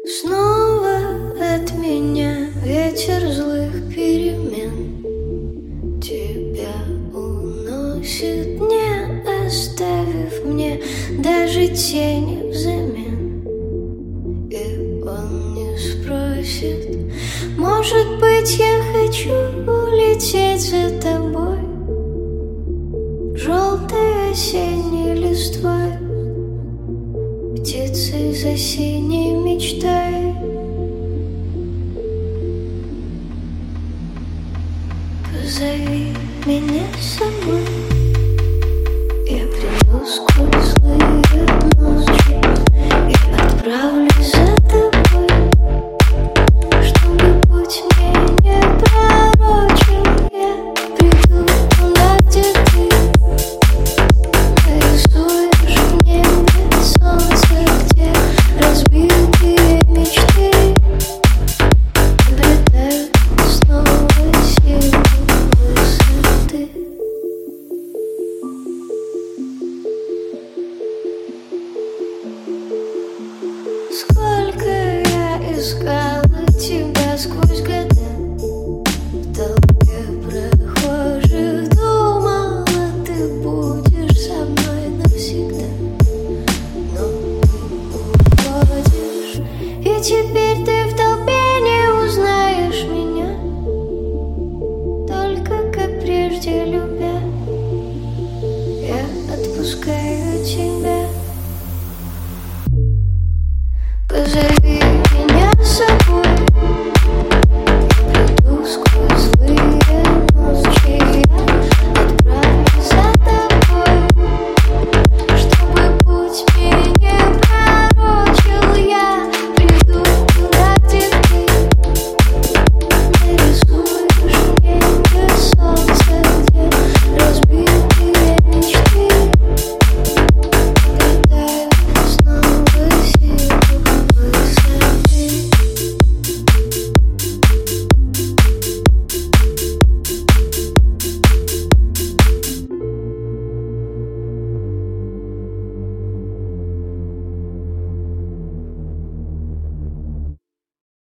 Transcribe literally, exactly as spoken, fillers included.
Снова от меня ветер злых перемен тебя уносит, не оставив мне даже тени взамен. И он не спросит, может быть, я хочу улететь за тобой, желтой осенней листвой, птицей за синей мечтой. Позови меня с собой.